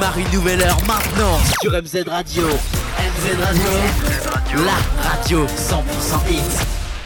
démarre une nouvelle heure maintenant sur MZ Radio. MZ Radio, la radio 100% hit.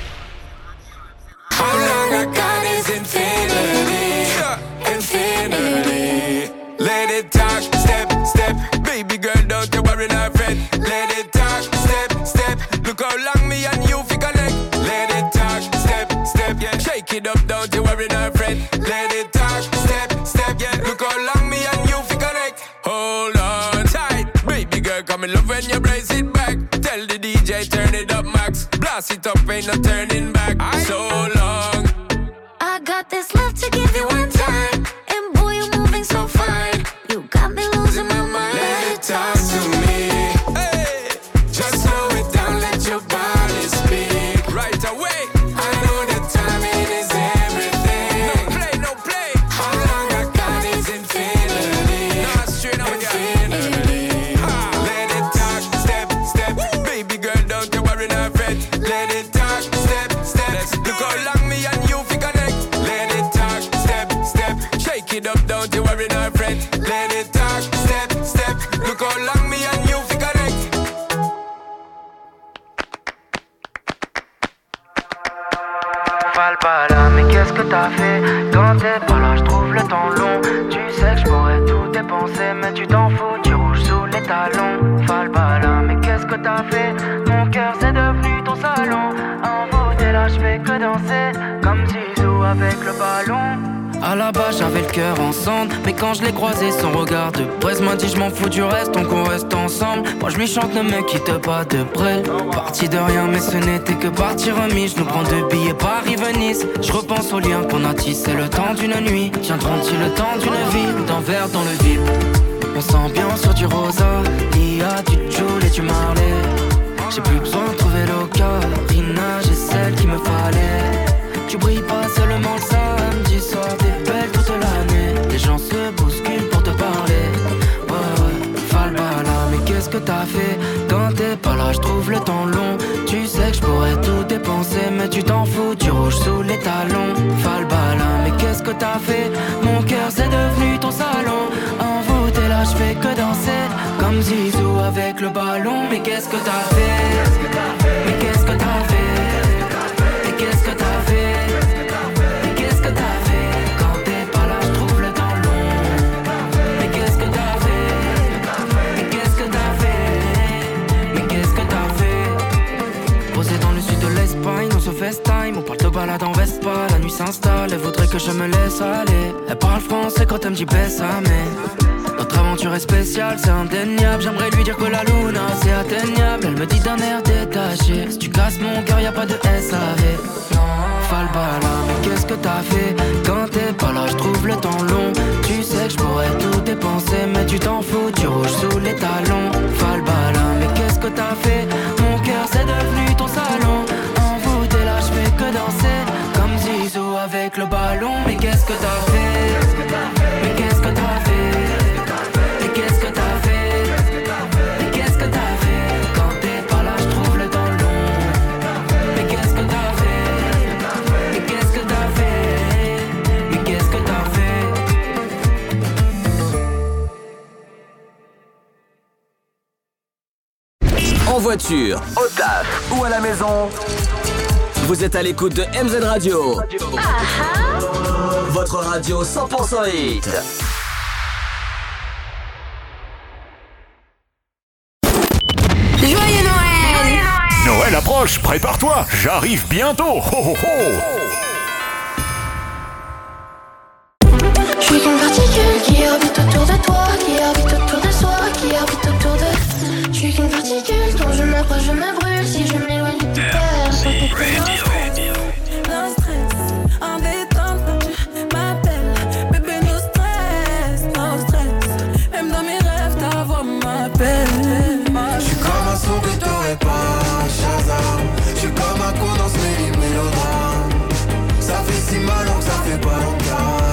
How long I got is infinity, infinity. Let it talk, step, step. Baby girl, don't you worry, not fret. Let it talk, step, step. Look how long me and you fi connect. Let it talk, step, step. Yeah, shake it up, don't you worry, not fret. Let it talk, step, step. Yeah, look how long me and you fi connect. Hold on tight, baby girl, come in love when you brace it back. Tell the DJ turn it up, max. Blast it up, ain't no turning back. So long. I got this love to give you one time, and boy you're moving so fine. You got me losing my mind. Let it talk to me. Hey, just slow it down, let your body speak. Right away. I know that timing is everything. No play, no play. How long I got is infinity. Nah, straight up, infinity. Let it talk, step, step. Woo. Baby girl, don't you worry, not fret. Let it talk, step, step. Look how long me and you fi connect. Let it talk, step, step. Shake it up, don't you worry, not fret. Let it talk, step, step. Look how long me and you fi connect. Valbala, mais qu'est-ce que t'as fait? Quand t'es pas là, je trouve le temps long. Tu sais que je pourrais tout dépenser, mais tu t'en fous, tu rouges sous les talons. Valbala, mais qu'est-ce que t'as fait? Mon cœur c'est devenu ton salon. Envoûté là, je fais que danser, comme Zizou avec le ballon. À la base j'avais le cœur en cendre, mais quand je l'ai croisé son regard de presse m'a dit je m'en fous du reste, donc on reste ensemble. Moi je lui chante ne me quitte pas de près. Parti de rien mais ce n'était que partie remise. Je nous prends 2 billets Paris-Venise. Je repense aux liens qu'on a tissé le temps d'une nuit. Tiendront-ils le temps d'une vie? D'un verre dans le vide. On s'ambiance sur du rosa, Lia, du Joule et du Marley. J'ai plus besoin de trouver l'ocarina, j'ai celle qu'il me fallait. Tu brilles pas seulement le samedi soir, t'es belle toute l'année. Les gens se bousculent pour te parler. Ouais, Valbala, mais qu'est-ce que t'as fait? Quand t'es pas là, je trouve le temps long. Tu sais que je pourrais tout dépenser, mais tu t'en fous, tu rouges sous les talons. Valbala, mais qu'est-ce que t'as fait? Mon cœur c'est devenu ton salon. Envoûté là, je fais que danser, comme Zizou avec le ballon. Mais qu'est-ce que t'as fait? Mais qu'est-ce que t'as fait? Mais qu'est-ce que t'as fait? Mais qu'est-ce que t'as fait? Quand t'es pas là, je trouve le temps long. Mais qu'est-ce que t'as fait? Mais qu'est-ce que t'as fait? Mais qu'est-ce que t'as fait? Posé dans le sud de l'Espagne, on se FaceTime. On parle de balade en Vespa, la nuit s'installe. Elle voudrait que je me laisse aller. Elle parle français quand elle me dit baisse mais notre aventure est spéciale, c'est indéniable. J'aimerais lui dire que la luna c'est atteignable. Elle me dit d'un air détaché, si tu casses mon cœur y'a pas de SAV. Non, Valbala, mais qu'est-ce que t'as fait? Quand t'es pas là, je trouve le temps long. Tu sais que je pourrais tout dépenser, mais tu t'en fous, tu rouges sous les talons. Valbala, mais qu'est-ce que t'as fait? Mon cœur c'est devenu ton salon. Envoûté là, je fais que danser, comme Zizou avec le ballon. Mais qu'est-ce que t'as fait? Mais qu'est-ce que t'as fait? En voiture, au taf ou à la maison, vous êtes à l'écoute de MZ Radio. Votre radio 100% hit. Joyeux Noël! Noël approche, prépare-toi, j'arrive bientôt. Ho ho ho! Je suis qu'une particule qui orbite autour de toi, qui orbite autour de soi, qui orbite autour de... Je suis qu'une particule dont je m'approche, je me brûle. Si je m'éloigne, tu perds. No stress, en détente, tu m'appelles. Bébé, no stress, no stress. Même dans mes rêves, ta voix m'appelle. Je suis comme un son que t'aurais pas, Shazam. Je suis comme un con dans ce mélodrame. Ça fait si mal donc ça fait pas longtemps.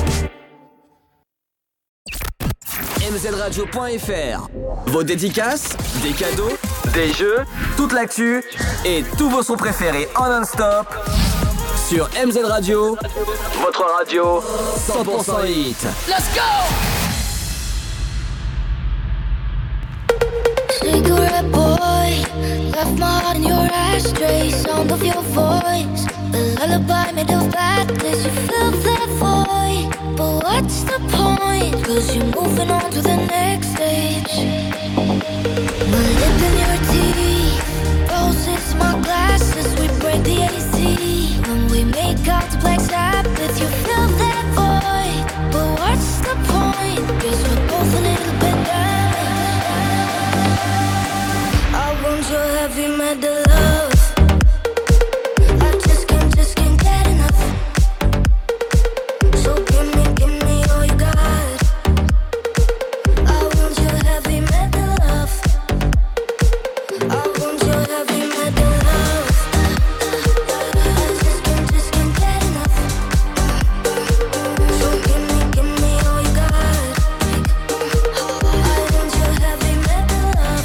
mzradio.fr. Vos dédicaces, des cadeaux, des jeux, toute l'actu et tous vos sons préférés en non-stop sur MZ Radio, votre radio 100% hit. Let's go! left my heart in your ashtray. Sound of your voice, the lullaby made of badness. You fill that void, but what's the point? Cause you're moving on to the next stage. My lip in your teeth, roses, my glasses. We break the AC when we make out to Black Sabbath. You fill that void, but what's the point? Cause we're both a little bit damaged. I want your heavy metal love. I just can't get enough. So give me all you got. I want your heavy metal love. I want your heavy metal love. I just can't get enough. So give me all you got. I want your heavy metal love.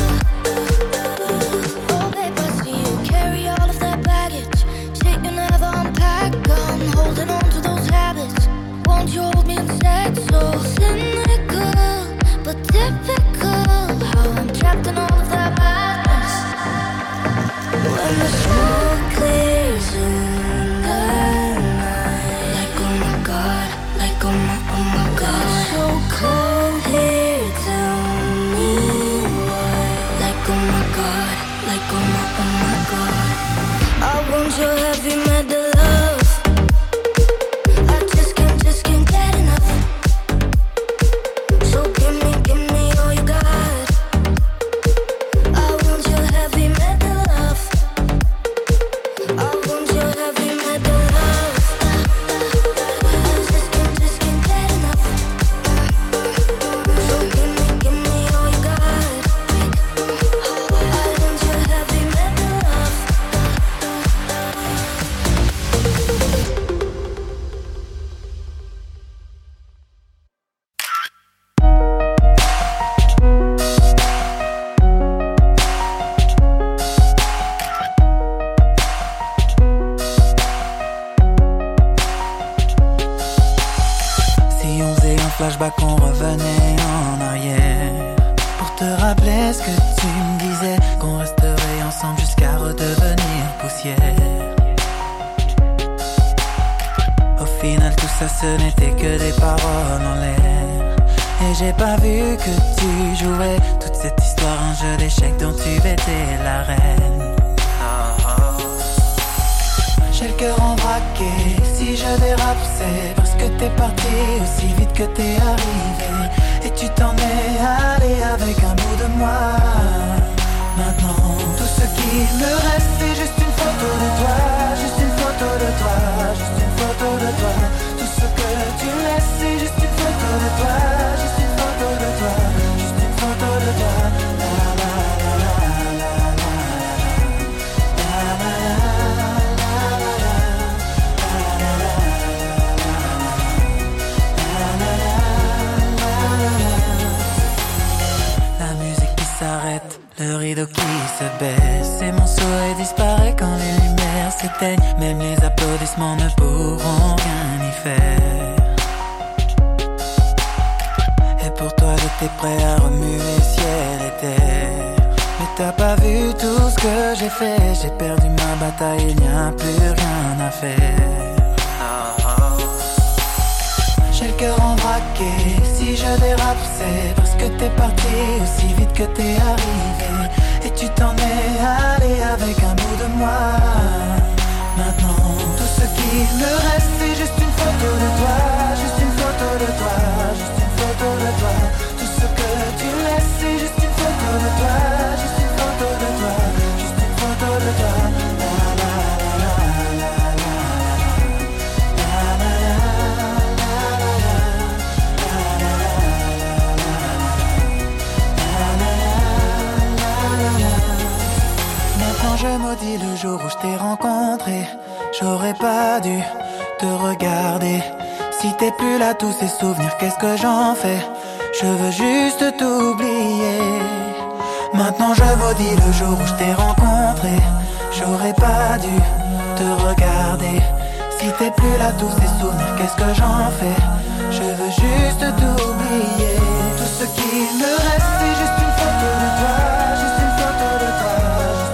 Oh babe, I see you carry all of that baggage. Shit you never unpack. I'm holding on to those habits. Won't you hold me instead? So cynical, but typical. How I'm trapped in all of that madness. When the smoke clears in the night, like oh my god, like oh my god. It's so cold here, tell me why. Like oh my god, like oh my god. I want your heavy metal love. I just can't get enough. So give me all you got. I want your heavy metal love. I want your heavy metal love. I just can't get enough. So give me all you got. I want your heavy metal love. Si on faisait un flashback, on revenait en arrière pour te rappeler ce que tu me disais, qu'on resterait ensemble jusqu'à redevenir poussière. Au final tout ça ce n'était que des paroles en l'air. Et j'ai pas vu que tu jouais toute cette histoire, un jeu d'échecs dont tu étais la reine. J'ai le cœur en braqué, si je dérape c'est parce que t'es parti aussi vite que t'es arrivé. Et tu t'en es allé avec un bout de moi. Maintenant tout ce qui me reste c'est juste une photo de toi. Juste une photo de toi, juste une photo de toi. Tout ce que tu laisses c'est juste une photo de toi. Juste une photo de toi, juste une photo de toi. La la la la la la la la la. Le rideau qui se baisse et mon souhait disparaît quand les lumières s'éteignent. Même les applaudissements ne pourront rien y faire. Et pour toi j'étais prêt à remuer ciel et terre. Mais t'as pas vu tout ce que j'ai fait. J'ai perdu ma bataille, il n'y a plus rien à faire. J'ai le cœur en braqué, si je dérape c'est parce que t'es parti aussi vite que t'es arrivé. Et tu t'en es allé avec un bout de moi. Maintenant tout ce qui me reste c'est juste une photo de toi. Juste une photo de toi, juste une photo de toi. Tout ce que tu laisses c'est juste une photo de toi. Juste une photo de toi, juste une photo de toi. La la la la la la. Maintenant je maudis le jour où je t'ai rencontré. J'aurais pas dû te regarder. Si t'es plus là, tous ces souvenirs, qu'est-ce que j'en fais? Je veux juste t'oublier. Maintenant je maudis le jour où je t'ai rencontré. J'aurais pas dû te regarder. Si t'es plus là, tous ces souvenirs, qu'est-ce que j'en fais? Je veux juste t'oublier. Tout ce qui me reste, c'est juste une photo de toi. Juste une photo de toi.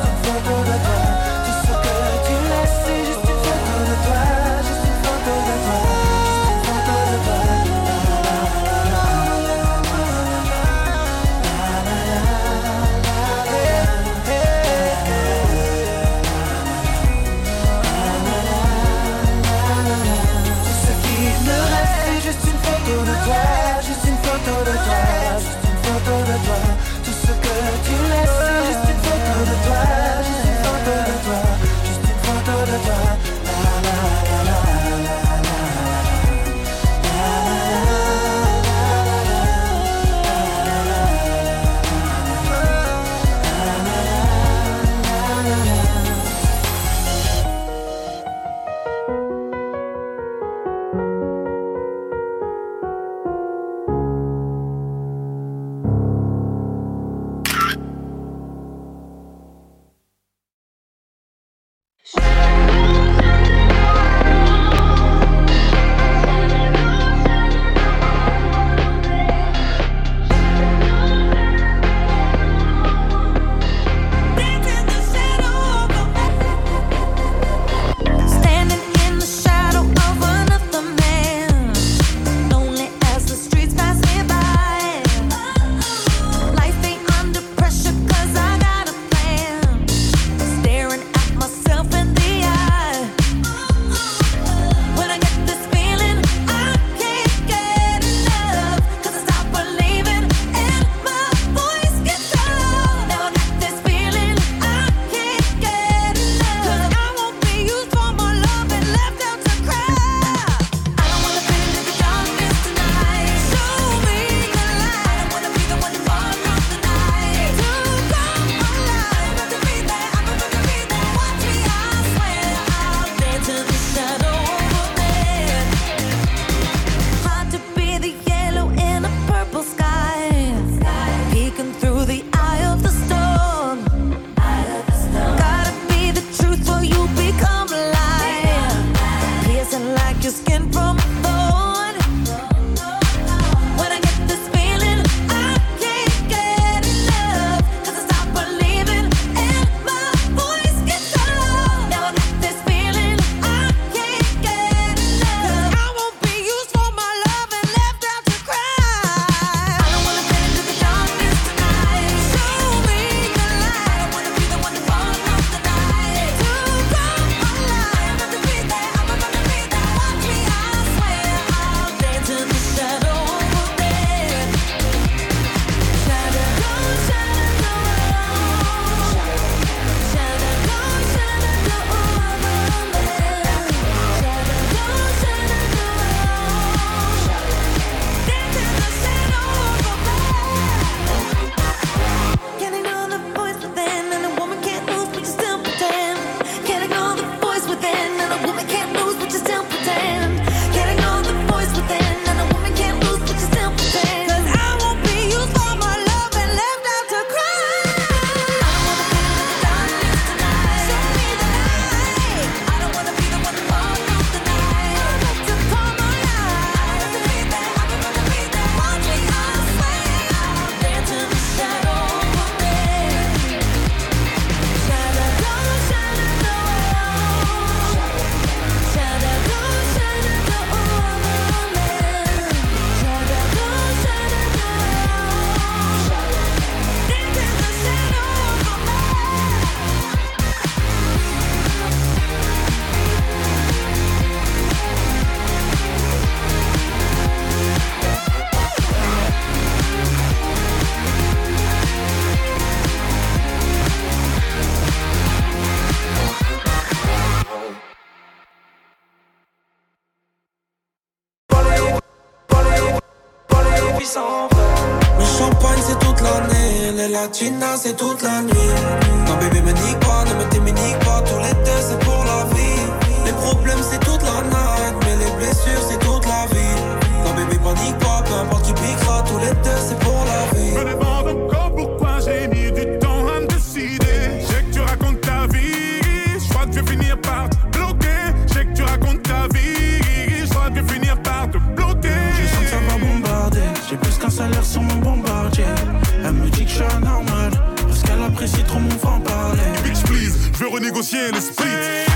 s'en va. Le champagne c'est toute l'année, les latinas c'est toute la nuit. Non bébé me nique pas, ne me déminique pas, tout l'été c'est pour la vie. Les problèmes c'est toute la night, mais les blessures c'est toute la vie. Non bébé panique pas, peu importe tu piqueras, tout l'été c'est pour la vie. Je me demande encore pourquoi j'ai mis du temps à me décider. Je sais que tu racontes ta vie, je crois que je vais finir par te bloquer. Je sais que tu racontes ta vie, je crois que je vais finir par te bloquer. Je sens que ça va bombarder, j'ai plus qu'un salaire sur mon bombardier. Elle me dit que je suis anormal, parce qu'elle apprécie trop mon franc-parler. Bitch please, je veux renégocier le split.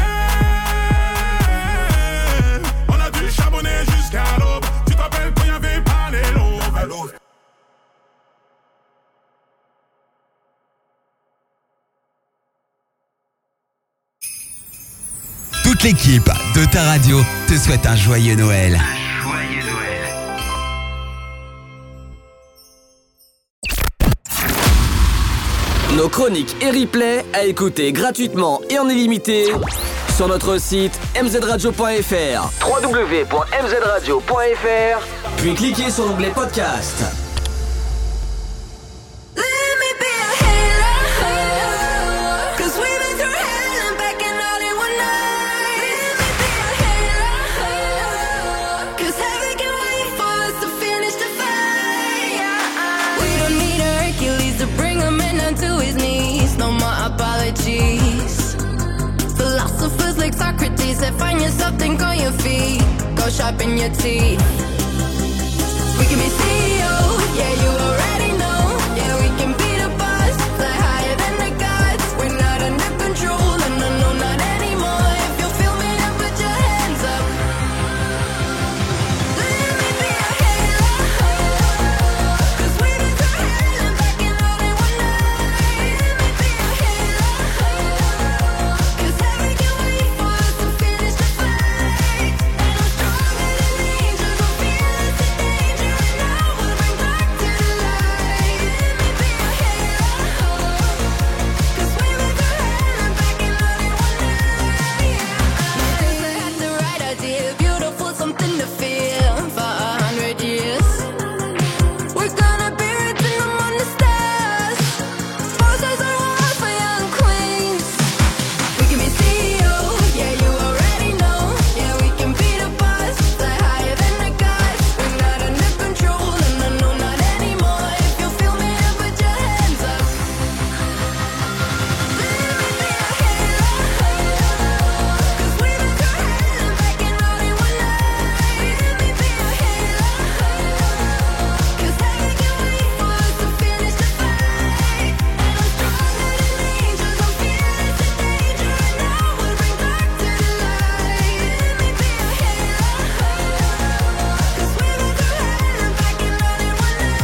On a dû charbonner jusqu'à l'aube. Tu te rappelles quand y'avait pas les lots. Toute l'équipe de ta radio te souhaite un joyeux Noël. Joyeux Noël. Nos chroniques et replays à écouter gratuitement et en illimité sur notre site mzradio.fr, www.mzradio.fr, puis cliquez sur l'onglet podcast. Philosophers like Socrates said, find yourself, think on your feet. Go sharpen your teeth. We can be CEO, yeah, you already know. Yeah, we can be the boss, fly higher than the gods. We're not under control, no, no, not anymore. If you feel me, then put your hands up. Let me be a halo, 'cause we've been through hell and back in all in one night. Let me be a halo, 'cause heaven can wait for us to finish the fight. And I'm stronger than angels, I'm fearless in danger, and I will bring back to the light. Let me be a halo, 'cause we've been through hell and back in all in one night. I had the right idea, beautiful, something to feel for 100 years. We're gonna be ripping them on the stairs. Bosses are all for young queens. We can be CEO, yeah, you already know. Yeah, we can be the boss, fly higher than the gods. We're not under control, no, no, not anymore. If you feel me, then put your hands up. Let me be a halo, 'cause we've been through hell and back in all in one night. Let me be a halo, 'cause heaven can wait for us to finish the fight. And I'm stronger than angels, I'm fearless in danger, and I will bring back to the light. Let me be a halo, 'cause we've been through hell and back in all in one night.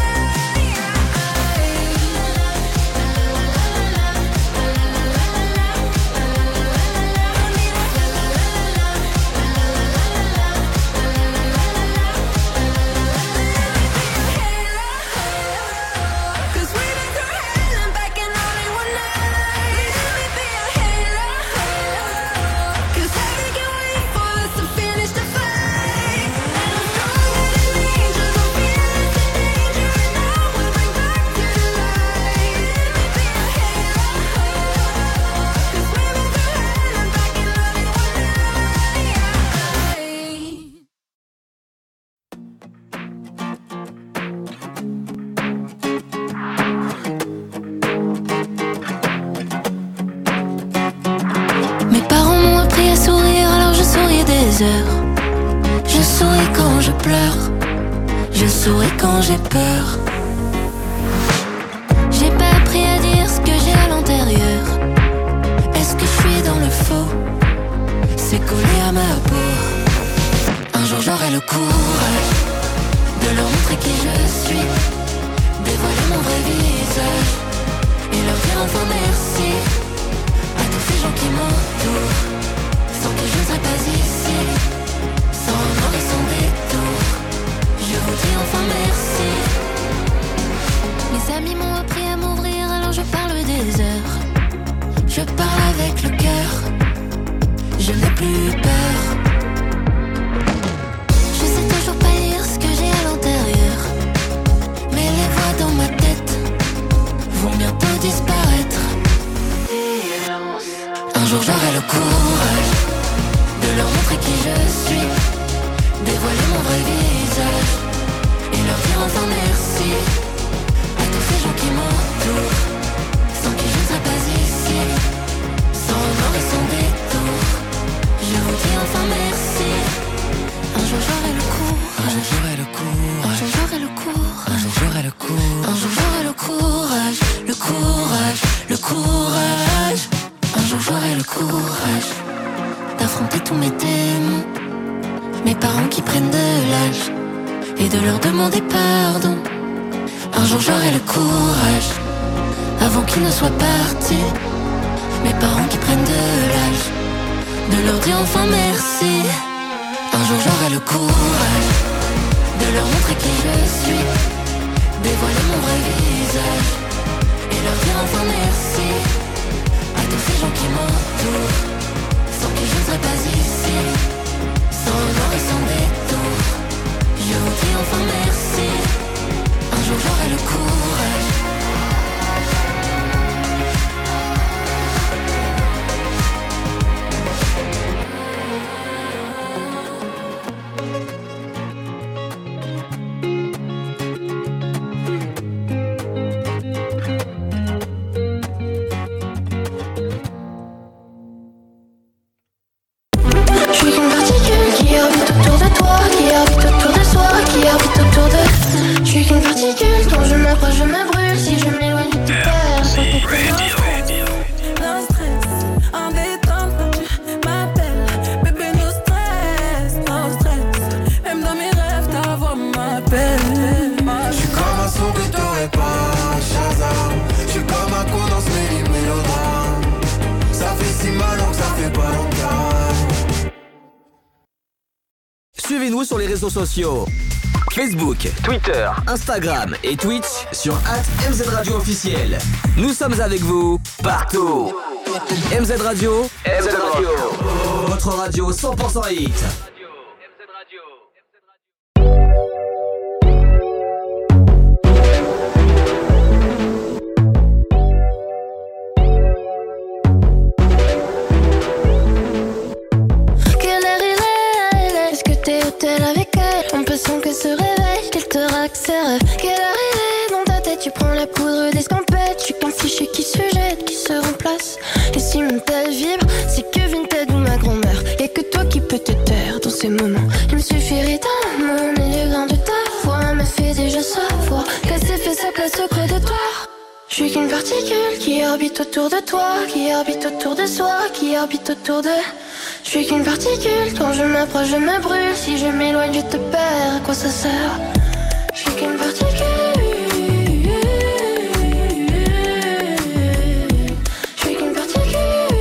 Cause we've been through hell and back in all in one night. Let me be a halo, 'cause heaven can wait for us to finish the fight. And I'm stronger than angels, I'm fearless in danger, and I will bring back to the light. Let me be a halo, 'cause we've been through hell and back in all in one night. Mes parents m'ont appris à sourire, alors je souris des heures. Je souris quand je pleure, je souris quand j'ai peur. J'ai pas appris à dire ce que j'ai à l'intérieur. Est-ce que je suis dans le faux? C'est collé à ma peau. Un jour j'aurai le courage de leur montrer qui je suis, dévoiler mon vrai visage et leur dire enfin merci à tous ces gens qui m'entourent, sans qui je ne serais pas ici, sans remords et sans détour. Je vous dis enfin merci. Mes amis m'ont appris à m'ouvrir, alors je parle des heures. Je parle avec le cœur, je n'ai plus peur. Je sais toujours pas lire ce que j'ai à l'intérieur. le courage de leur montrer qui je suis, dévoiler mon vrai visage et leur dire enfin merci à tous ces gens qui m'entourent, sans qui je ne serais pas ici, sans remords et sans détour. Je vous dis enfin merci. Un jour j'aurai le courage, un jour j'aurai le courage, un jour j'aurai le courage, un jour j'aurai le courage, un jour j'aurai le courage, le courage, le courage. Un jour j'aurai le courage d'affronter tous mes démons, mes parents qui prennent de l'âge et de leur demander pardon. Un jour j'aurai le courage, avant qu'ils ne soient partis, mes parents qui prennent de l'âge, de leur dire enfin merci. Un jour j'aurai le courage de leur montrer qui je suis, dévoiler mon vrai visage et leur dire enfin merci à tous ces gens qui m'entourent, sans qui je ne serais pas ici, sans remords et sans détour. Je vous dis enfin merci. Un jour j'aurai le courage. Je suis qu'une particule qui orbite autour de toi, qui orbite autour de soi, qui orbite autour de... Je suis qu'une particule, quand je m'approche je me brûle, si je m'éloigne je te perds. Un stress, en détente, tu m'appelles. Bébé, no stress, no stress. Même dans mes rêves, ta voix m'appelle. Je suis comme un son que t'aurais pas, Shazam. Je suis comme un con dans ce mélodrame. Ça fait si mal que ça fait pas longtemps. Suivez-nous sur les réseaux sociaux Facebook, Twitter, Instagram et Twitch sur @MZ Radio officiel. Nous sommes avec vous partout. MZ Radio, votre radio 100% hit. Quelle heure il est? Est-ce que t'es au tel avec elle? On peut sans que se réveille, qu'elle te raque ses rêves. Quelle heure il est? Dans ta tête tu prends la poudre d'escampette. Je suis qu'un fichier qui se jette, qui se remplace. Et si mon tel vibre, c'est que Vinted ou ma grand-mère. Y'a que toi qui peux te taire dans ces moments. Il me suffirait d'un mot, mais le grain de ta voix me fait déjà savoir qu'elle s'est fait sa place au creux de toi. Je suis qu'une particule qui orbite autour de toi, qui orbite autour de soi, qui orbite autour de... Je suis qu'une particule, quand je m'approche je me brûle, si je m'éloigne je te perds, à quoi ça sert? Je suis qu'une particule. Je suis qu'une particule.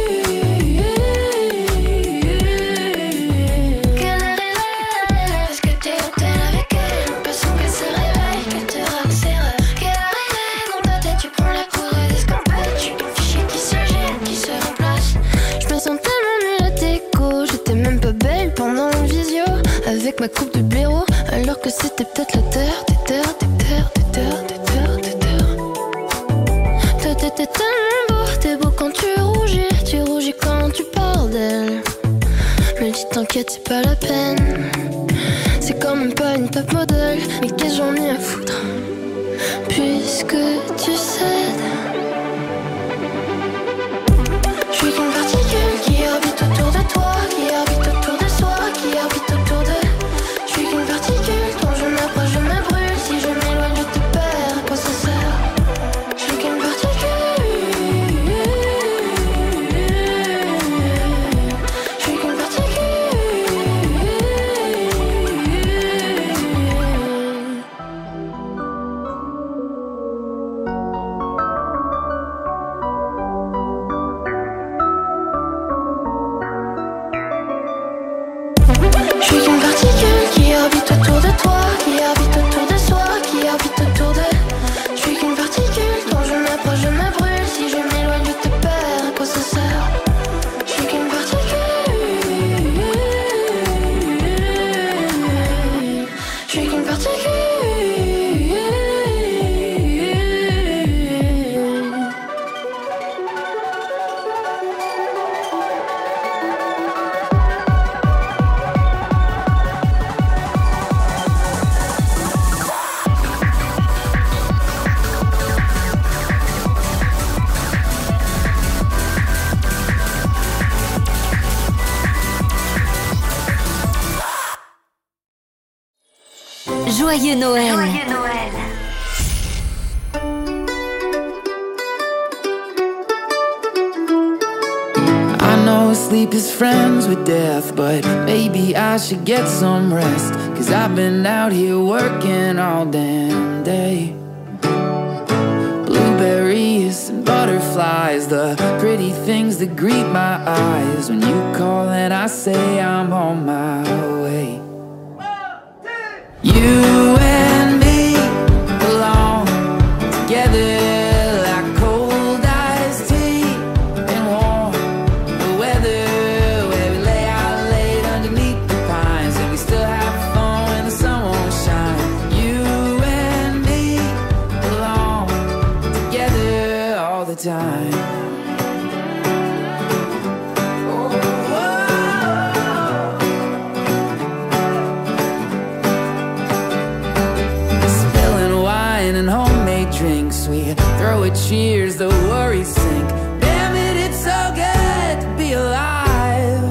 Quelle heure il est? Est-ce que t'es au tel avec elle? On peut sans qu'elle se réveille, qu'elle te raque ses rêves. Quelle heure il est? Dans ta tête tu prends la poudre d'escampette. Je suis qu'un fichier qui se jette, qui se remplace. Je me sens tellement nulle à déco. J'étais même pas belle pendant une visio, avec ma coupe de blaireau, alors que c'était peut-être la terre, des terres, des terres, des terres, des terres, des terres. Toi t'étais tellement beau, t'es beau quand tu rougis quand tu parles d'elle. Me dis t'inquiète c'est pas la peine, c'est quand même pas une pop modèle. Mais qu'est-ce que j'en ai à foutre, puisque tu cèdes. Je suis qu'une particule qui orbite autour de toi, qui orbite autour de soi, qui orbite autour de... Je suis qu'une particule, quand je m'approche je me brûle, si je m'éloigne je te perds, à quoi ça sert? Je suis qu'une particule. Je suis qu'une particule. Joyeux Noël. Joyeux Noël. I know sleep is friends with death, but maybe I should get some rest. 'Cause I've been out here working all damn day. Blueberries and butterflies, the pretty things that greet my eyes. When you call and I say I'm on my way. You and me belong together. Time. Spilling wine and homemade drinks, we throw a cheers, the worries sink. Damn it, it's so good to be alive.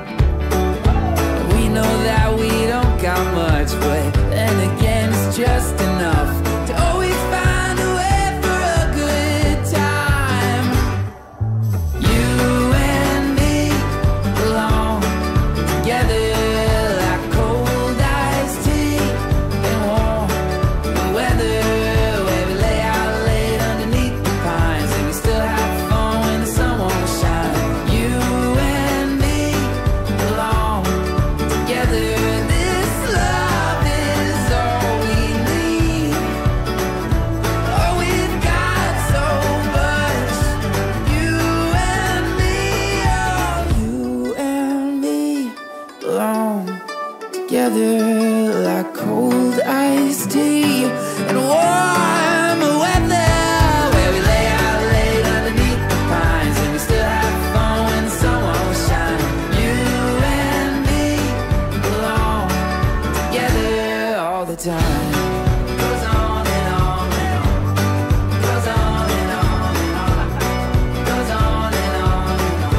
We know that we don't got much, but then again it's just enough to always find a way for a good time. You and me belong together like cold iced tea and warm weather, where we lay out late underneath the pines and we still have fun when the sun won't shine. You and me belong together. This love is all we need. Oh, we've got so much. You and me, oh, you and me belong together like cold iced tea and warm weather, where we lay out late underneath the pines and we still have fun when the sun won't shine. You and me belong together all the time. Goes on and on and on. Goes on and on and on. Goes on and on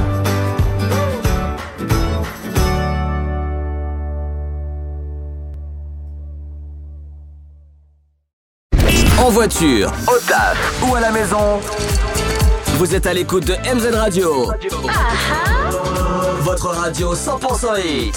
En voiture, au taf ou à la maison, vous êtes à l'écoute de MZ Radio. Votre radio 100% hit.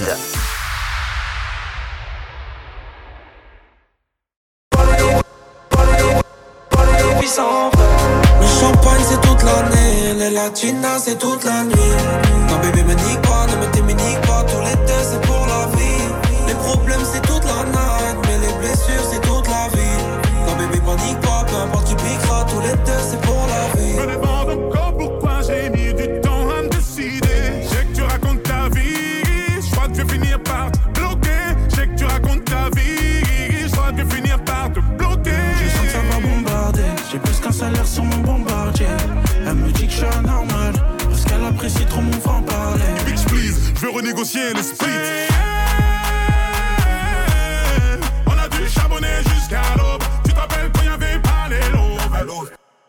Le champagne c'est toute l'année, les latinas c'est toute la nuit. Non bébé me nique pas, ne me t'éminique pas, tout l'été c'est pour la vie. Les problèmes c'est toute la night, mais les blessures c'est toute la vie. Non bébé panique pas, peu importe tu piqueras, tout l'été c'est pour la vie. Je me demande encore pourquoi j'ai mis du temps à me décider. Je sais que tu racontes ta vie, je crois que je vais finir par te bloquer. Je sais que tu racontes ta vie, je crois que je vais finir par te bloquer. Je sens que ça va bombarder, j'ai plus qu'un salaire sur mon bombardier. Elle me dit que je suis anormal, parce qu'elle apprécie trop mon franc-parler. Bitch please, je veux renégocier les splits. On a dû charbonner jusqu'à l'aube. Tu te rappelles quand y'avait pas les lobes.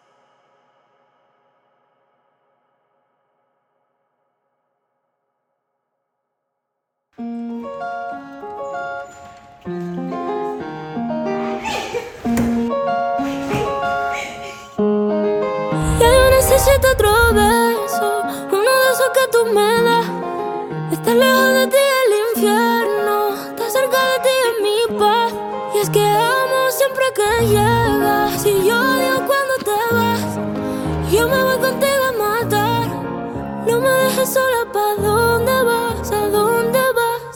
Ya yo necesito otro beso, uno de esos que tú me das. Estar lejos de ti es el infierno, estar cerca de ti es mi paz. Y es que amo siempre que llegas, y yo odio cuando te vas. Yo me voy contigo a matar, no me dejes sola, ¿pa' dónde vas? ¿A dónde vas?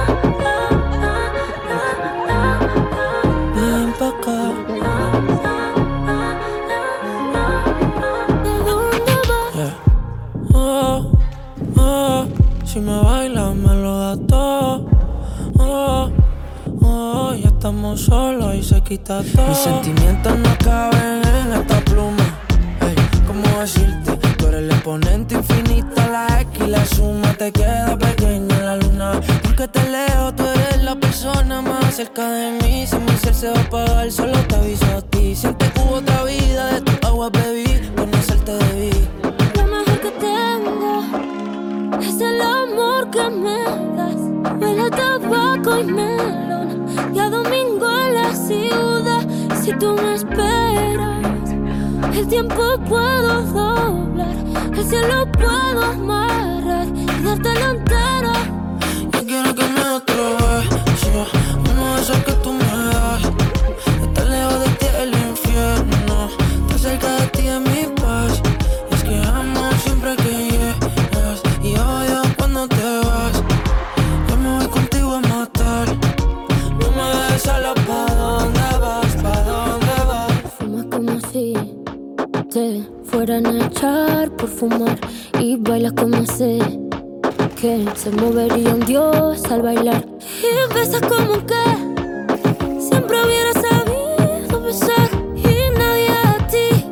Ven pa' acá. Si me bailas me lo das todo. Ya estamos solos y se quita todo. Mis sentimientos no caben en esta pluma. Ey, ¿cómo decirte? Tú eres el exponente infinito, la X y la suma te queda pequeña en la luna. Porque te leo, tú eres la persona más cerca de mí. Si mi ser se va a apagar, solo te aviso a ti. Siente que hubo otra vida, de tu agua bebí, conocerte debí. Lo mejor que tengo es el amor que me das. Huele a tabaco y melón, y a domingo en la El tiempo puedo doblar, el cielo puedo amarrar y darte la entera. Yo quiero que me des otro beso, uno de esos que tú me das. Estar lejos de ti es el infierno, estar cerca de ti es mi paz. Es que amo siempre que llegas y odio cuando te vas. Yo me voy contigo a matar, no me dejes solo. ¿Pa' dónde vas? ¿Pa' dónde vas? Fumas como si te fueran a echar por fumar y bailas como sé que se movería un dios al bailar. Y besas como que siempre hubiera sabido besar. Y nadie a ti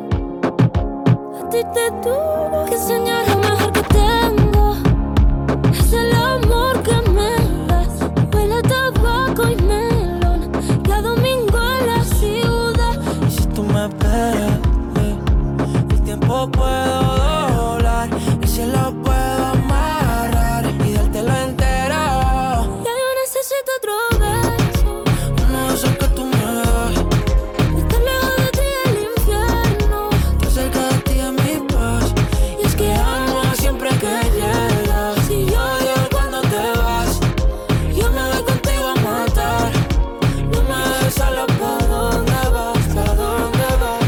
te tuvo que enseñar. Lo mejor que tengo es el amor que me das. Huele a tabaco y melón, cada domingo en la ciudad. Y si tú me esperas, el tiempo puedo doblar, el cielo puedo amarrar y dártelo entero. Ya yo necesito otro beso, uno de esos que tú me das. estar lejos de ti el infierno, Estar cerca de ti es mi paz. Y es que amo siempre que llegas y odio cuando te vas. Yo me voy contigo a matar, no me dejes solo. ¿Pa' dónde vas? ¿Pa' dónde vas?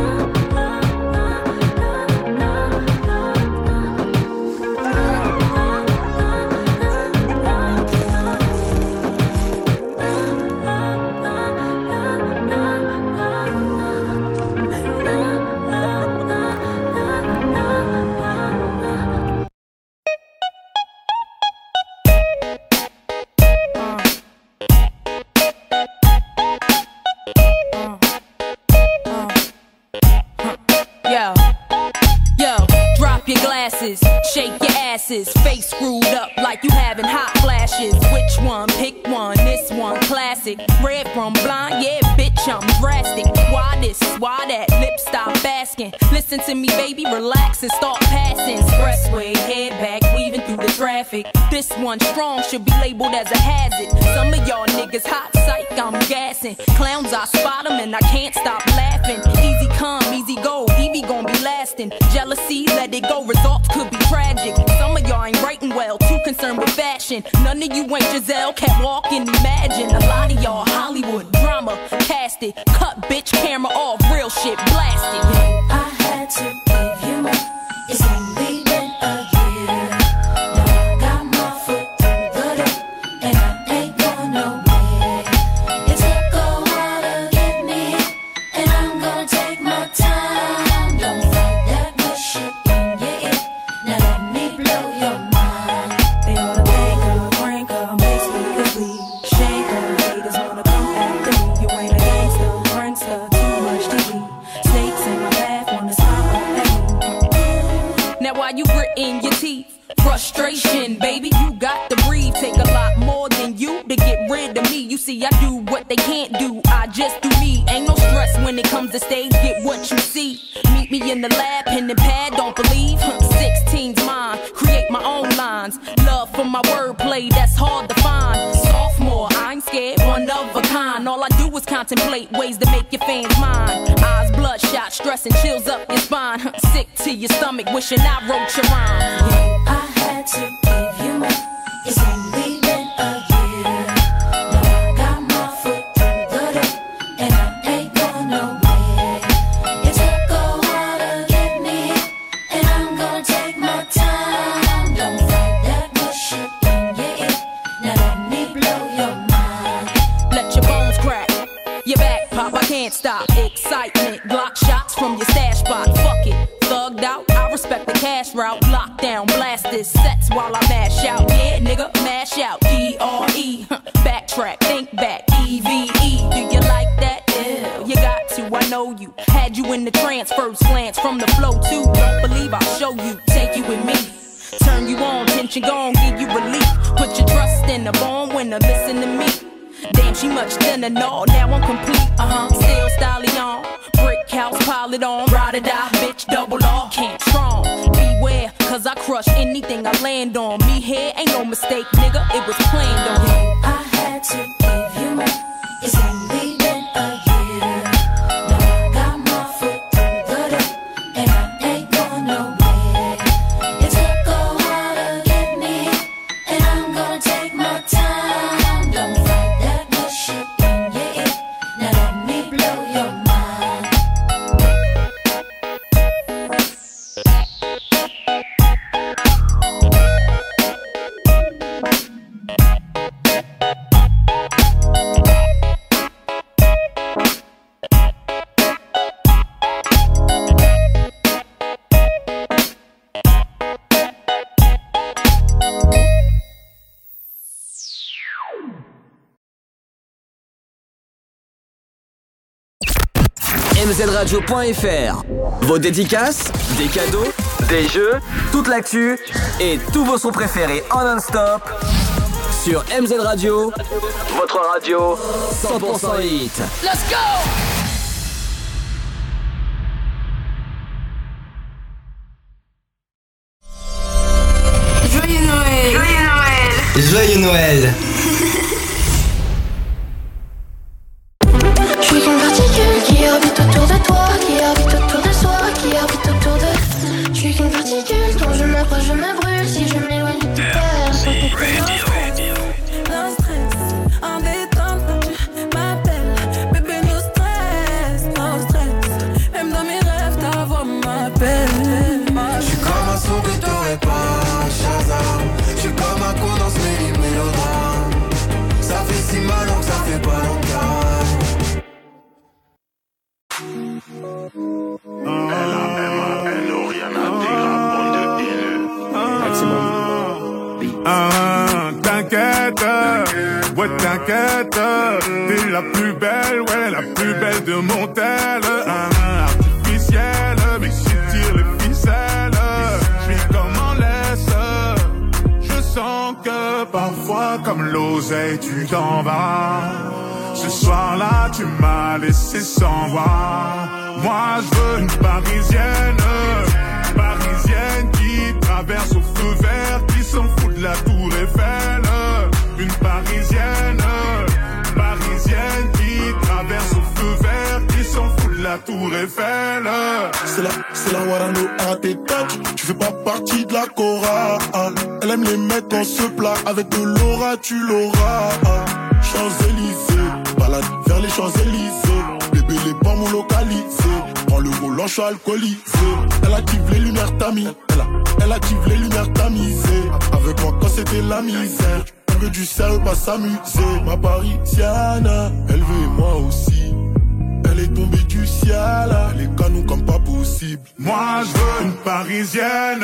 Yo, drop your glasses, shake your asses, face screwed up like you having hot flashes. Which one? Pick one, this one classic. Red from blind, yeah, bitch, I'm drastic. Why this, why that, lip stop asking. Listen to me, baby, relax and start passing. Expressway, head back, weaving through the traffic. This one strong should be labeled as a hazard. Some of y'all niggas hot psych, I'm gassing. Clowns, I spot them and I can't stop laughing. Easy come, easy go, Evie gon' be lasting. Jealousy, let it go, results could be tragic. Some of y'all ain't writing well, too concerned with fashion. None of you ain't Giselle, can't walk and imagine. A lot of y'all Hollywood drama, cast it. Cut bitch, camera off, real shit, blasted. I had to give you more. It's only been a year. Now I got my foot through the door, and I ain't going nowhere. It took a while to get me, and I'm gonna take my time. Don't fight that bullshit in your ear. Now let me blow your mind. They wanna make her, crank her, makes me ugly. Shake her, haters wanna come after me. You ain't a gangster, prankster, too much TV. Snakes in my path, wanna stop at me. Now while you gritting your teeth, frustration, baby, you got to breathe. Take a lot more than you to get rid of me. You see, I do what they can't do, I just do me. Ain't no stress when it comes to stage, get what you see. Meet me in the lab, pen and pad, don't believe. 16's mine, create my own lines. Love for my wordplay, that's hard to find. Sophomore, I ain't scared, one of a kind. All I do is contemplate ways to make your fans mine. Eyes bloodshot, stress and chills up your spine. Sick to your stomach, wishing I wrote your rhyme. I had to give you more. It's only been a year. Now I got my foot through the door, and I ain't going nowhere. It took a while to get me, and I'm gonna take my time. Don't fight that bullshit in your ear. Now let me blow your mind. Let your bones crack, your back pop, I can't stop. Excitement, Glock shots from your stash spot. Fuck it, thugged out, I respect the cash route. Lockdown, blast this sets while I mash out. Yeah, nigga, mash out. D-R-E, backtrack, think back. E-V-E, do you like that? Yeah, you got to, I know you. Had you in the trance, first glance from the flow too. Don't believe I'll show you, take you with me. Turn you on, tension gone, give you relief. Put your trust in the bone when I listen to me. Damn, she much thinner, no, now I'm complete. Still styling on. Brick house, pile it on. Ride or die, bitch, double R. Can't strong. Beware, cause I crush anything I land on. Me here ain't no mistake, nigga, it was planned on. I had to give you more. It's only been a year. Now I got my foot through the door, mzradio.fr. Vos dédicaces, des cadeaux, des jeux, toute l'actu et tous vos sons préférés en non-stop sur MZ Radio, votre radio 100% hit. Let's go! Joyeux Noël! Joyeux Noël! Joyeux Noël! Je suis qu'une particule qui orbite autour de toi, qui orbite autour de soi, qui orbite autour de... Je suis qu'une particule dont je m'approche, je me brûle si je m'éloigne de terre. No stress, en détente quand tu m'appelles. Bébé, no stress, no stress. Même dans mes rêves, ta voix m'appelle. J'suis comme un son que t'aurais pas, Shazam. J'suis comme un con dans ce mélodrame. Ça fait si mal donc ça fait pas longtemps. T'inquiète, ouais t'inquiète, t'es la plus belle, ouais la plus belle de mon tel. Artificielle, mais j'étire les ficelles, j'vis comme en laisse. Je sens que parfois comme l'oseille tu t'en vas. Ce soir-là tu m'as laissé sans voix. Moi je veux une parisienne, parisienne qui traverse au feu vert, qui s'en fout de la tour Eiffel. Une parisienne, parisienne qui traverse au feu vert, qui s'en fout de la tour Eiffel. C'est la Warano à tes touch. Tu fais pas partie de la chorale. Elle aime les mettre dans ce plat. Avec de l'aura, tu l'auras. Champs-Élysées, balade vers les Champs-Élysées. Bébé, les pommes localisées. Prends le volant, je suis alcoolisé. Elle active les lumières tamies. Elle active les lumières tamisées. Avec moi quand c'était la misère. Elle veut du sérieux, pas s'amuser. Ma parisienne, elle veut moi aussi. Elle est tombée du ciel, les canons comme pas possible. Moi je veux une parisienne,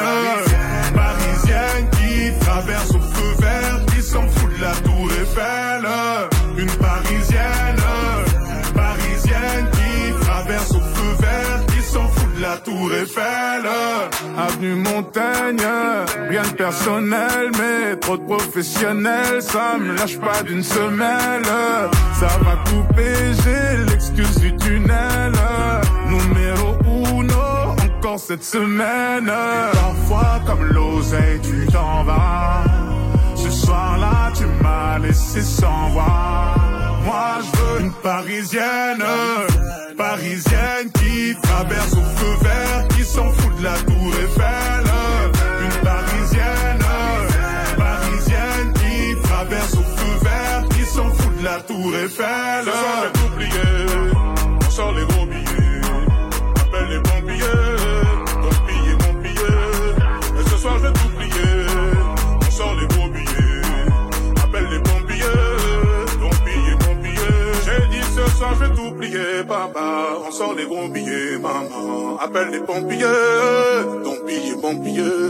parisienne qui traverse au feu vert, qui s'en fout de la tour Eiffel. Une parisienne, parisienne qui traverse au feu vert, qui s'en fout de la tour Eiffel. Avenue Montaigne, rien de personnel, mais trop de professionnels, ça me lâche pas d'une semelle. Ça va couper, j'ai l'excuse du tunnel. Numéro uno, encore cette semaine. Parfois comme l'oseille, tu t'en vas. Ce soir-là, tu m'as laissé sans voix. Moi, je veux une parisienne, parisienne qui traverse au feu vert, qui s'en fout de la tour Eiffel. Une parisienne, parisienne qui traverse au feu vert, qui s'en fout de la tour Eiffel. Ce soir, je vais t'oublier, on sort les gros billets, appelle les pompiers, ton billet, mon billet. Et ce soir, je vais t'oublier, on sort les gros billets, appelle les pompiers, ton billet, mon billet. J'ai dit ce soir, je vais t'oublier, papa, on sort les gros billets, maman, appelle les pompiers, ton billet, mon billet.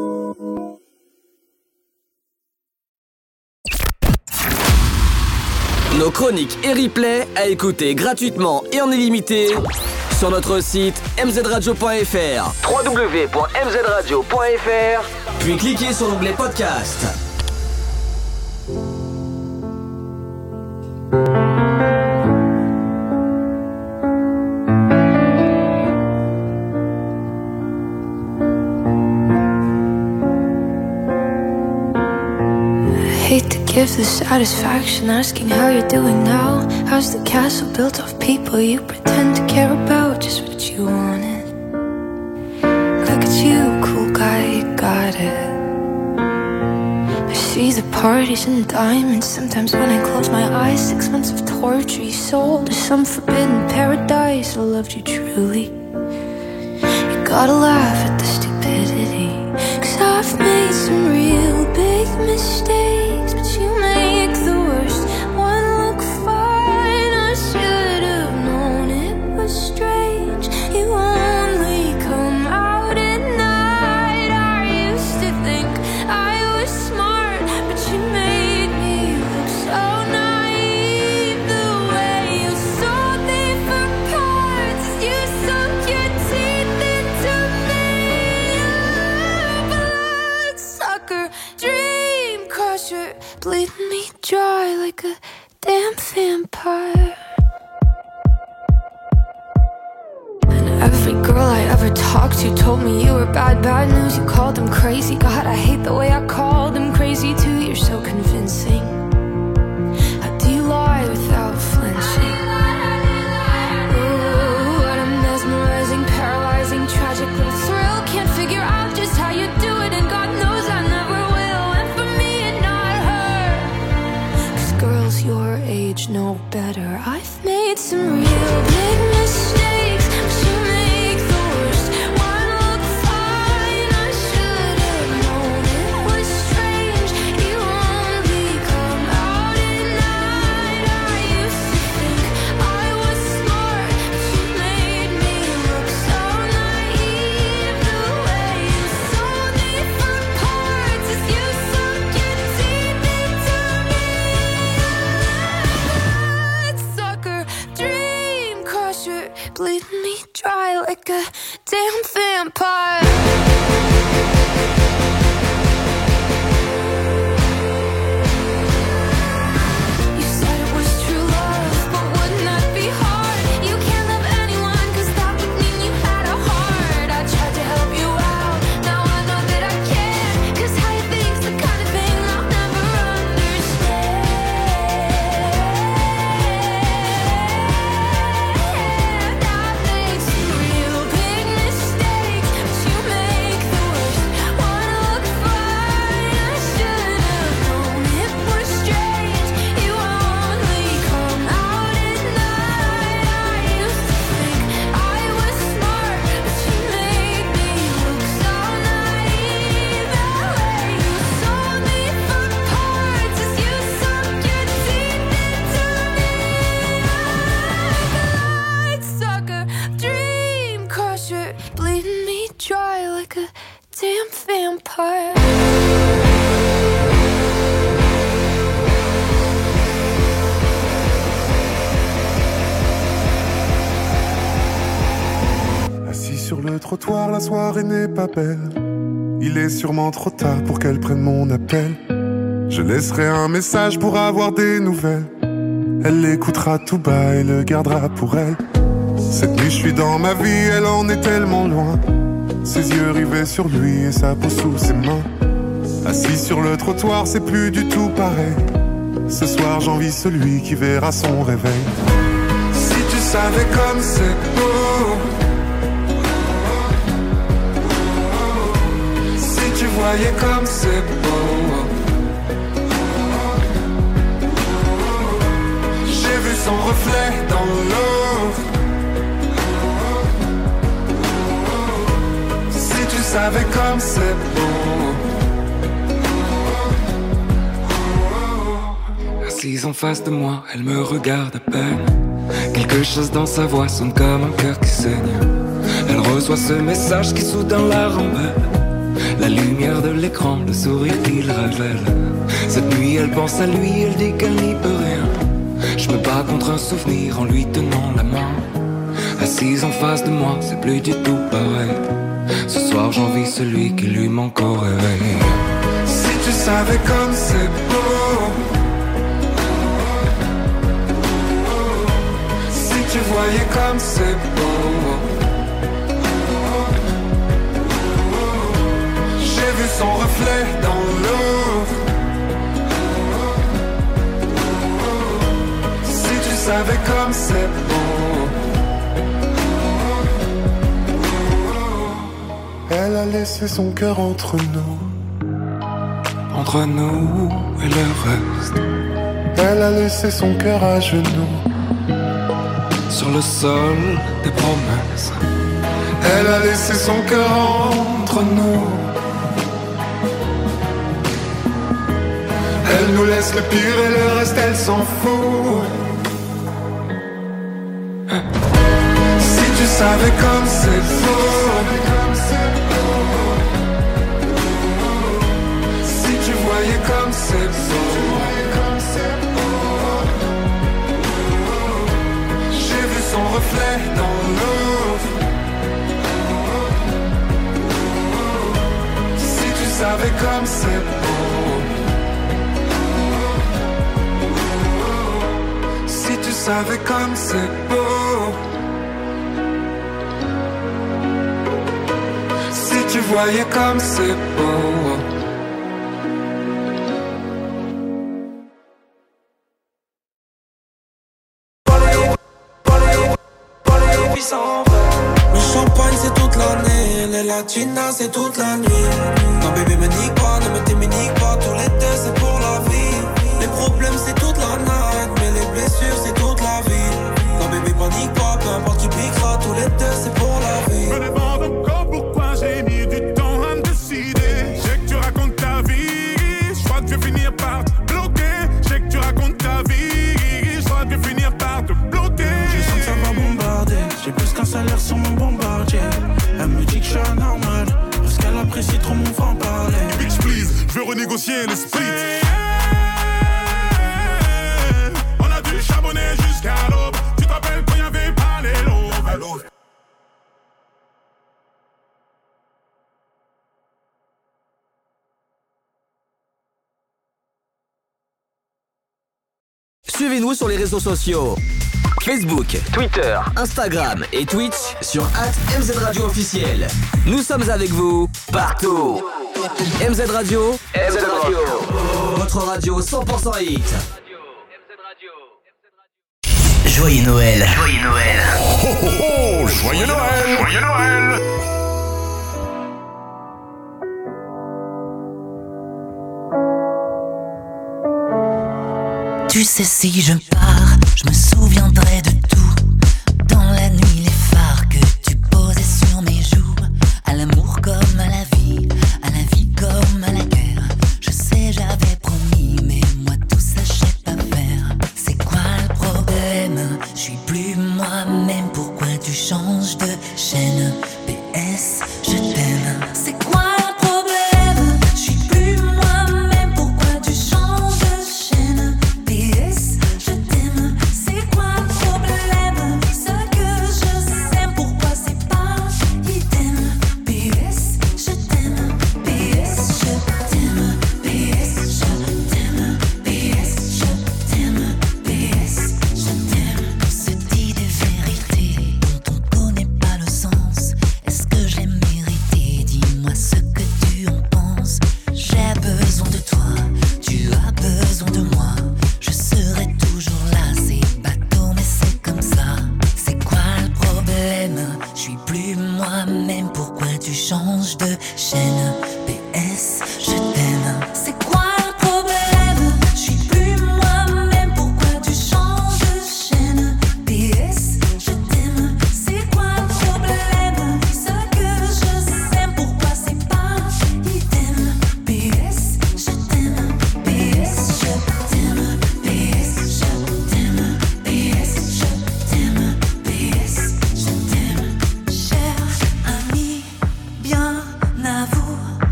Nos chroniques et replays à écouter gratuitement et en illimité sur notre site mzradio.fr, www.mzradio.fr, puis cliquez sur l'onglet podcast. Hate to give the satisfaction asking how you're doing now. How's the castle built of people you pretend to care about? Just what you wanted. Look at you, cool guy, you got it. I see the parties and diamonds. Sometimes when I close my eyes, 6 months of torture you sold to some forbidden paradise. I loved you truly. You gotta laugh at the stupidity, 'cause I've made some real big mistakes, but you make the worst one look fine. I should have known it was strange. You only come out at night. I used to think I was smart, but you made me look so naive. The way you sold me for parts, dry like a damn vampire. And every girl I ever talked to told me you were bad, bad news. You called them crazy. God, I hate the way I called them crazy too. You're so convincing. How do you lie without flinching? Ooh, what a mesmerizing, paralyzing, tragic little thrill. Can't figure out just how you do it, and God knows I never will. And for me and not her, 'cause girls your age know better. I've made some real big mistakes, but you make the worst one look fine. I should have known it was strange. You only come out at night. I used to think I was smart, but you made me look so naive. The way you sold me for parts as you sunk your teeth into me. Sucker, dream crusher, bleeding me dry like a damn vampire. You said it was true love, but wouldn't that be hard? You can't love anyone, 'cause that would mean you had a heart. I tried to help you out, now I know that I can't, 'cause how you think's the kind of thing I'll never understand. I've made some real big mistakes, but you make the worst one look fine. I should have known it was strange. You only come out at night. I used to think I was smart, but you made me look so naive. The way you sold me for parts as you sunk your teeth into me. Light sucker, dream crusher, bleeding me dry like a damn vampire. Assis sur le trottoir, la soirée n'est pas belle. Il est sûrement trop tard pour qu'elle prenne mon appel. Je laisserai un message pour avoir des nouvelles. Elle l'écoutera tout bas et le gardera pour elle. Cette nuit je suis dans ma vie, elle en est tellement loin. Ses yeux rivés sur lui et sa peau sous ses mains. Assis sur le trottoir, c'est plus du tout pareil. Ce soir j'envie celui qui verra son réveil. Si tu savais comme c'est beau, si tu voyais comme c'est beau. J'ai vu son reflet dans l'eau. Si tu savais comme c'est beau. Assise en face de moi, elle me regarde à peine. Quelque chose dans sa voix sonne comme un cœur qui saigne. Elle reçoit ce message qui soudain la rembelle. La lumière de l'écran, le sourire qu'il révèle. Cette nuit elle pense à lui, elle dit qu'elle n'y peut rien. Je me bats contre un souvenir en lui tenant la main. Assise en face de moi, c'est plus du tout pareil. Ce soir j'envie celui qui lui manque au réveil. Si tu savais comme c'est beau. Si tu voyais comme c'est beau. J'ai vu son reflet dans l'eau. Si tu savais comme c'est beau. Elle a laissé son cœur entre nous. Entre nous et le reste. Elle a laissé son cœur à genoux. Sur le sol des promesses. Elle a laissé son cœur entre nous. Elle nous laisse le pire et le reste elle s'en fout. Si tu savais comme c'est beau. Si tu voyais comme c'est beau. J'ai vu son reflet dans l'eau. Si tu savais comme c'est beau. savais comme c'est beau. Si tu voyais comme c'est beau. Le champagne c'est toute l'année, les latinas c'est toute la nuit. Non bébé me nique pas, ne me t'éminique pas, tous les deux c'est pour la vie. Les problèmes c'est toute la night, mais les blessures c'est toute la vie. Non bébé panique pas, peu importe qui piquera, tous les deux c'est pour la vie. Je me demande encore pourquoi j'ai mis du temps à me décider. Je sais que tu racontes ta vie, je crois que je vais finir par te bloquer. Je sais que tu racontes ta vie, je crois que je vais finir par te bloquer. Je sens que ça va bombarder, j'ai plus qu'un salaire sur mon bombardier. Elle me dit que je suis anormal, parce qu'elle apprécie trop mon franc-parler. Bitch please, je veux renégocier le split. On a dû charbonner jusqu'à l'aube. Tu te rappelles quand y'avait pas les lobes. Suivez-nous sur les réseaux sociaux. Facebook, Twitter, Instagram et Twitch sur @MZ Radio officiel. Nous sommes avec vous partout. MZ Radio, votre radio 100% hit. Joyeux Noël. Joyeux Noël. Oh oh oh, joyeux Noël. Joyeux Noël. Tu sais si je pars, je me souviendrai de tout. Dans la nuit les phares que tu posais sur mes joues. À l'amour comme à la vie comme à la guerre. Je sais j'avais promis mais moi tout ça je sais pas faire. C'est quoi le problème? Je suis plus moi-même, pourquoi tu changes de chaîne? PS, je t'aime. C'est quoi le problème? Je suis plus moi-même, pourquoi tu changes de chaîne? PS, je t'aime. C'est quoi le problème? Ce que je sais, pourquoi c'est pas idem? PS, je t'aime. PS, je t'aime. PS, je t'aime. PS, je t'aime. PS, je t'aime. On se dit des vérités dont on connaît pas le sens. Est-ce que je l'ai mérité? Dis-moi ce que tu en penses. J'ai besoin de toi, tu as besoin de moi. Je serai toujours là, c'est bateau mais c'est comme ça. C'est quoi le problème? Je suis plus moi-même, pourquoi tu changes de chaîne? PS, je t'aime. C'est quoi le problème? Je suis plus moi-même, pourquoi tu changes de chaîne? PS, je t'aime. C'est quoi le problème? Ce que je sais, pourquoi c'est pas idem? PS, je t'aime. PS, je t'aime. PS, je t'aime. PS, je t'aime. PS, je t'aime. Cher ami, bien à vous.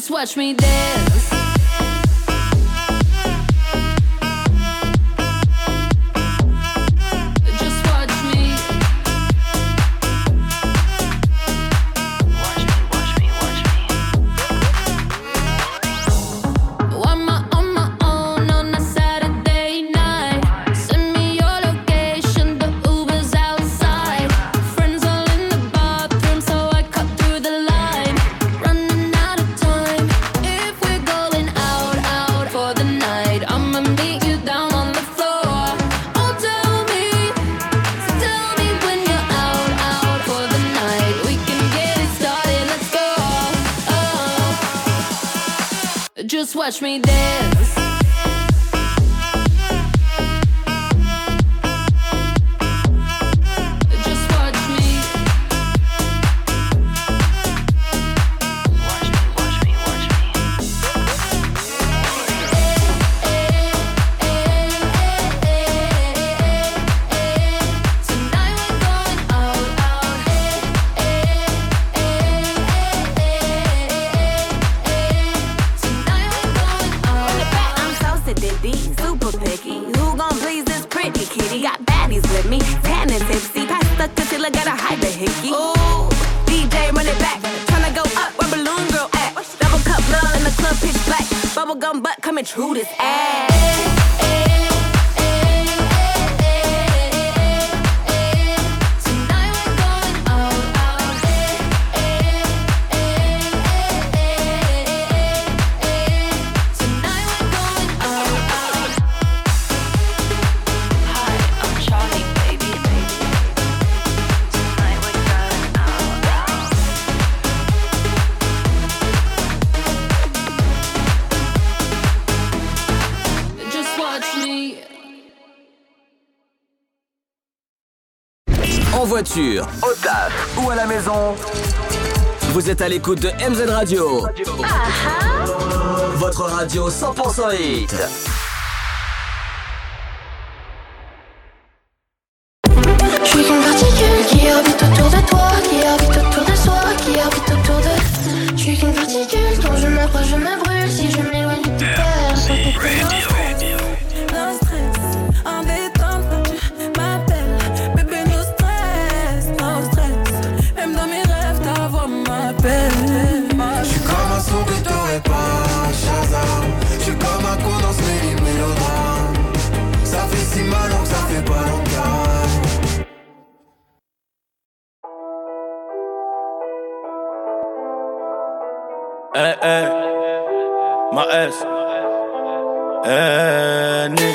Just watch me dance. Just watch me. On my own on a Saturday night. Send me your location, the Uber's outside. Friends all in the bathroom, so I cut through the line. Running out of time. If we're going out for the night, I'ma meet you down on the floor. Oh, tell me when you're out for the night. We can get it started, let's go. Oh. Just watch me dance. Just watch me. I'm so sedity, super picky. Who gon' please this pretty kitty? Got baddies with me, tan and tipsy. Pass the concealer, gotta hide the hickey. Ooh, DJ run it back. Tryna go up where Balloon Girl at. Double cup love in the club, pitch black. Bubblegum butt coming true this ass. Just watch me. En voiture, au taf ou à la maison, vous êtes à l'écoute de MZ Radio. Votre radio 100% hit. Je suis qu'une particule qui orbite autour de toi, qui orbite autour de soi, qui orbite autour de. Je suis qu'une particule dont je m'approche, je me brûle. Si je m'éloigne, tu perds. No stress, en détente quand tu m'appelles. Bébé, no stress. Même dans mes rêves, ta voix m'appelle. J'suis comme un son que t'aurais pas, Shazam. J'suis comme un con dans ce mélodrame. Ça fait si mal donc ça fait pas longtemps. Ma S. Né.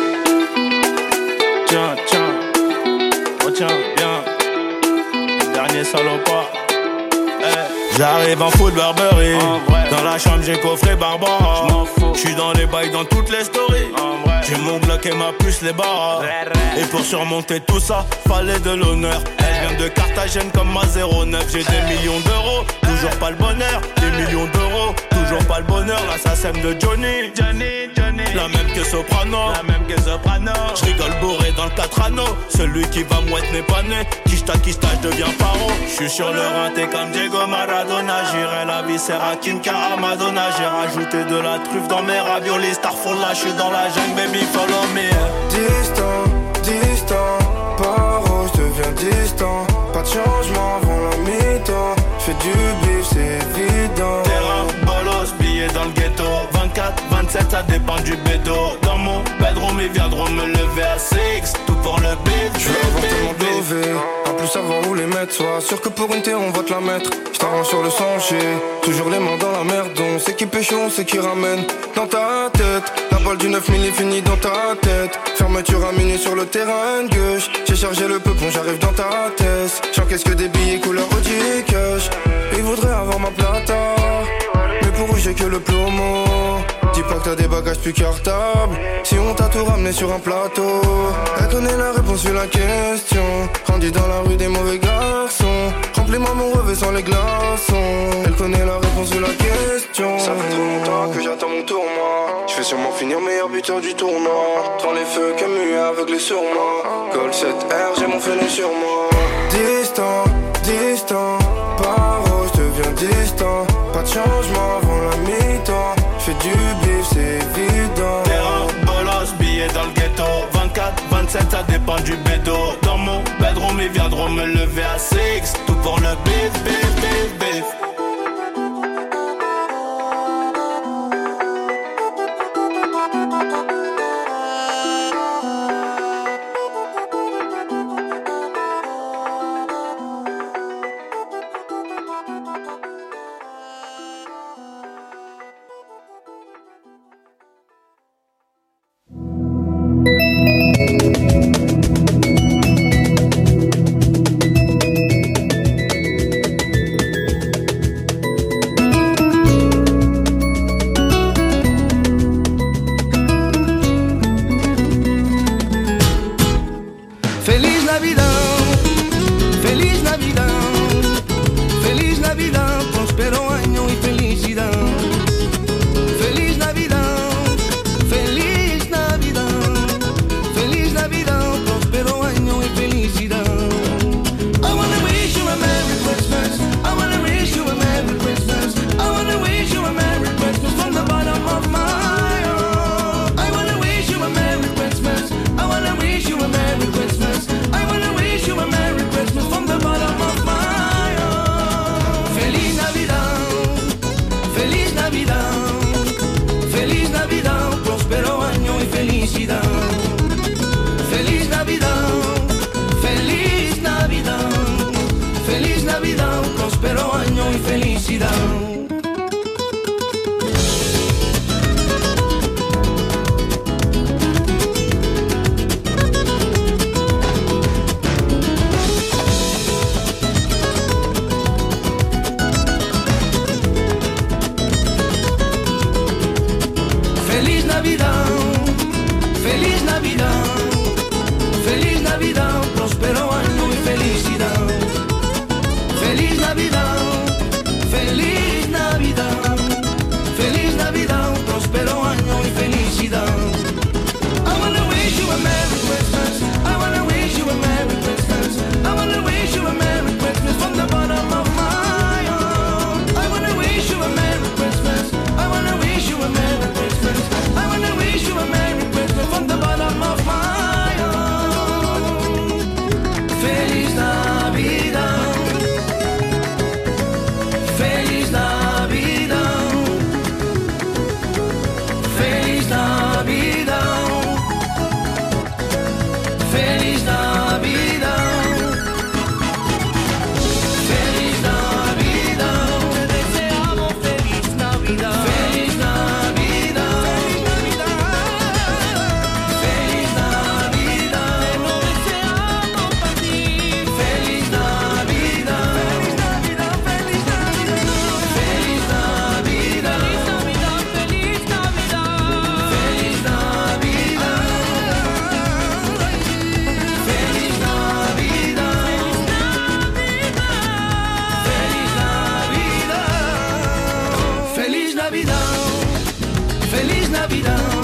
Tiens, retiens bien. Le dernier salopard. J'arrive en foot Burberry. Dans la chambre j'ai coffré Barbara. J'suis dans les bails dans toutes les stories. J'ai mon Glock et ma puce les barres. Et pour surmonter tout ça, fallait de l'honneur. Elle vient de Carthagène comme ma 09. J'ai des millions d'euros, toujours pas le bonheur. Des millions d'euros, toujours pas le bonheur. L'assassin de Johnny, la même que Soprano, J'rigole bourré dans le 4 anneaux. Celui qui va mouette n'est pas né. Kishta, je deviens paro. J'suis sur le rinté comme Diego Maradona. J'irai la viscère à Kinka à Madonna. J'ai rajouté de la truffe dans mes raviolis. Starfall là, j'suis dans la jungle, baby, follow me. Distant, paro, j'deviens distant. Pas de changement avant la mi-temps. J'fais du bif, c'est évident. Terrain, bolos, billets dans le ghetto. 24, 27, ça dépend du bédo. Dans mon bedroom, ils viendront me lever à 6. Tout pour le bif, je veux avoir tellement d'OV. En plus savoir où les mettre. Sois sûr que pour une terre on va te la mettre. J't'arrange sur le sentier. Toujours les mains dans la merde. On sait qui pêche, on sait qui ramène. Dans ta tête, la balle du 9000 est finie dans ta tête. Fermeture à minuit sur le terrain de gauche. J'ai chargé le peupon, j'arrive dans ta tête. J'encaisse que des billets couleur Audi Cash. Ils voudraient avoir ma plata, mais pour eux j'ai que le plomo. Dis pas que t'as des bagages plus cartables. Si on t'a tout ramené sur un plateau. Elle connaît la réponse sur la question. Grandi dans la rue des mauvais garçons. Remplis-moi mon revêt sans les glaçons. Elle connaît la réponse sur la question. Ça fait trop longtemps que j'attends mon tournoi. Je vais sûrement finir meilleur buteur du tournoi. Prends les feux Camus aveuglé sur moi. Gold 7R, j'ai mon fenêtre sur moi. Distant, paro, je deviens distant. Pas de changement avant la toi. Fais du bif, c'est évident. Terrain, bolos, billets dans le ghetto. 24, 27, ça dépend du bédo. Dans mon bedroom, ils viendront me lever à 6. Tout pour le bif, bif, bif, bif. Feliz Navidad, feliz Navidad, feliz Navidad, próspero año y felicidad. Feliz Navidad, feliz Navidad, feliz Navidad, próspero año y felicidad. I wanna wish you a Merry Christmas, I wanna wish you a Merry Christmas, I wanna wish you a Merry Christmas from the bottom of my heart. I wanna wish you a Merry Christmas, I wanna wish you a Merry Christmas, I wanna wish you a Merry Christmas from the bottom of my heart. Feliz Navidad, feliz Navidad, feliz Navidad, próspero año y felicidad. Feliz Navidad, feliz Navidad, feliz Navidad, próspero año y felicidad. Feliz Navidad, feliz Navidad, feliz Navidad, próspero año y felicidad. Feliz Navidad, feliz Navidad, feliz Navidad, próspero año y felicidad. I wanna wish you a Merry Christmas, I wanna wish you a Merry Christmas, I wanna wish you a Merry Christmas from the bottom of my heart. I wanna wish you a Merry Christmas, I wanna wish you a Merry Christmas, I wanna wish you a Merry Christmas from the bottom of my heart. Feliz Navidad, feliz Navidad, feliz Navidad, feliz Navidad, feliz Navidad, te deseamos feliz Navidad, feliz Navidad, feliz Navidad, te lo deseamos para ti, feliz Navidad, feliz Navidad, feliz Navidad, feliz Navidad, feliz Navidad, feliz Navidad, feliz Navidad, feliz Navidad, feliz Navidad, feliz Navidad,